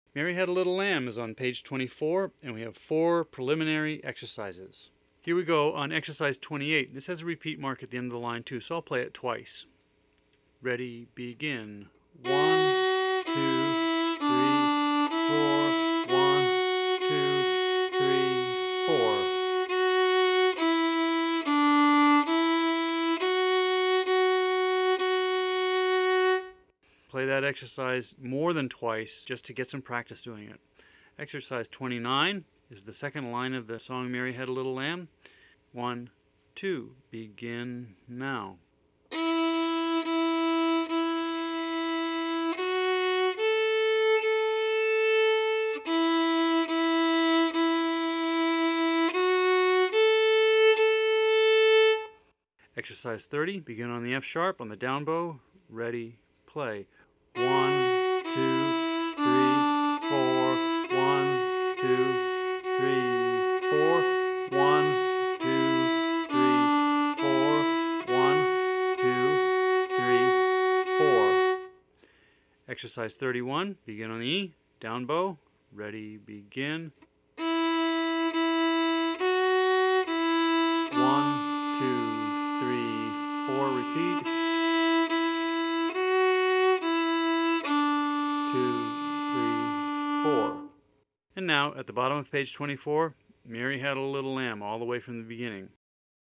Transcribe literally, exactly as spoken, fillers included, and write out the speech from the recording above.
Mary Had a Little Lamb is on page twenty-four, and we have four preliminary exercises. Here we go on exercise twenty-eight. This has a repeat mark at the end of the line too, so I'll play it twice. Ready, begin. One, two, three, four. One, two, three, four. Play that exercise more than twice just to get some practice doing it. Exercise twenty-nine is the second line of the song Mary Had a Little Lamb. One, two, begin now. Exercise thirty, begin on the F sharp on the down bow. Ready, play. One, two, three, four. One, two, three, four. One, two, three, four. One, two, three, four. Exercise thirty-one, begin on the E, down bow. Ready, begin. One, two, three, four, repeat. Two, three, four. And now, at the bottom of page twenty-four, Mary Had a Little Lamb, all the way from the beginning.